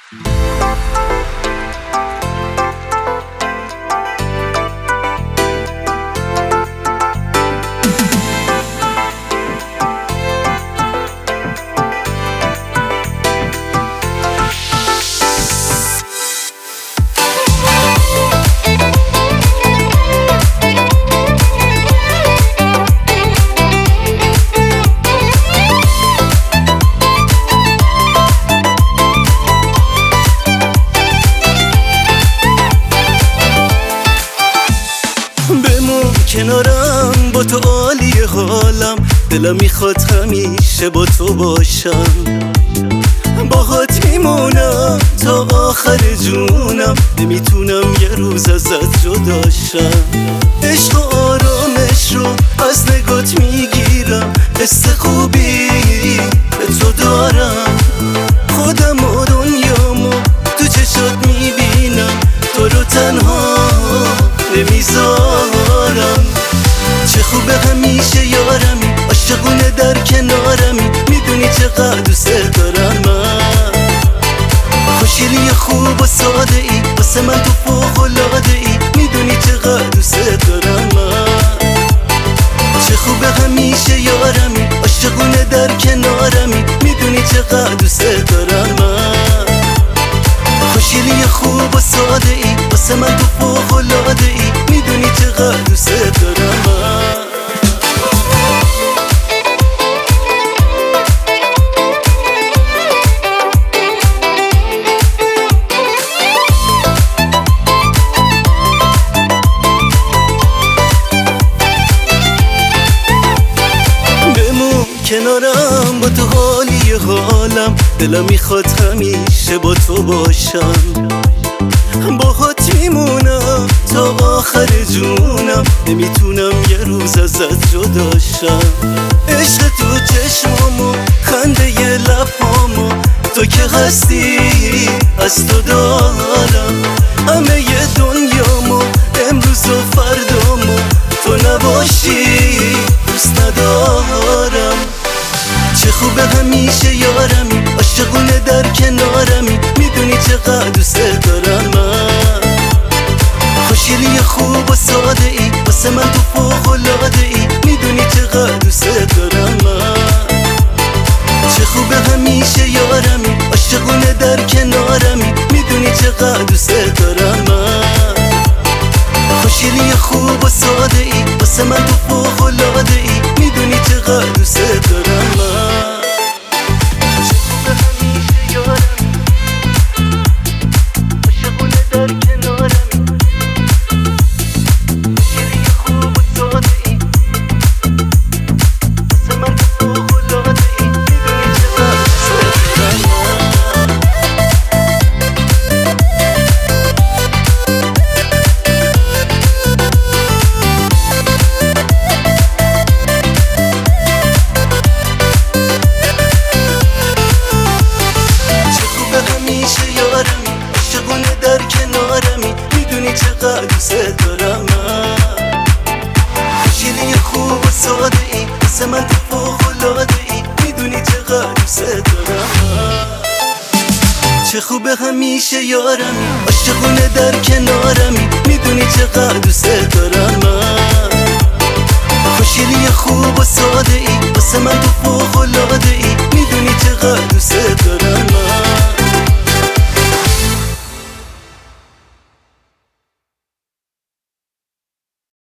کنارم با تو عالی حالم، دلم میخواد همیشه با تو باشم، باهات میمونم تا آخر جونم، نمیتونم یه روز ازت جداشم. عشق و آرامش رو از نگات میگیرم، حس خوبی به تو دارم، خودم و دنیامو تو چشات میبینم، تو رو تنها نمیذارم. چه خوبه همیشه یارمی، عاشقونه در کنارمی، میدونی چقدر دوست دارم من. خوشگلی خوب و ساده ای، واسه من تو فوق‌العاده ای، میدونی چقدر دوست دارم من. چه خوبه همیشه یارمی، عاشقونه در کنارمی، میدونی چقدر دوست دارم من. خوشگلی خوب و ساده ای، واسه من تو فوق‌العاده ای، میدونی چقدر دوست دارم من. کنارم با تو حالی حالم، دلم میخواد همیشه با تو باشم، باهات میمونم تا آخر جونم، نمیتونم یه روز ازت جداشم. عشق تو چشمامو، خنده ی لبامو، تو که هستی از تو دارم، همه ی دنیامو، امروز و فردامو، تو نباشی دوست ندارم. چه خوبه همیشه یارمی، عاشقونه در کنارمی، میدونی چقدر دوست دارم من. خوشگلی خوب و ساده ای، واسه من تو فوق‌العاده ای، میدونی چقدر دوست دارم من. چه خوبه همیشه یارمی، عاشقونه در کنارمی، میدونی چقدر دوست دارم من. خوشگلی خوب و ساده ای، واسه من تو فوق‌العاده ای، میدونی چقدر دوست دارم من. چه خوبه همیشه یارمی، عاشقونه در کنارمی، خوشگلی خوب و ساده ای، واسه من تو فوق‌العاده ای، میدونی چقدر دوست دارم من. عاشقونه در کنارمی، میدونی چقدر دوست دارم من. خوشگلی خوب و ساده ای، واسه من تو فوق‌العاده ای، میدونی چقدر دوست دارم من. چه خوبه همیشه یارمی، عاشقونه در کنارمی، میدونی چقدر دوست دارم من. خوشگلی خوب و ساده ای، واسه من تو فوق‌العاده ای، میدونی چقدر دوست دارم من.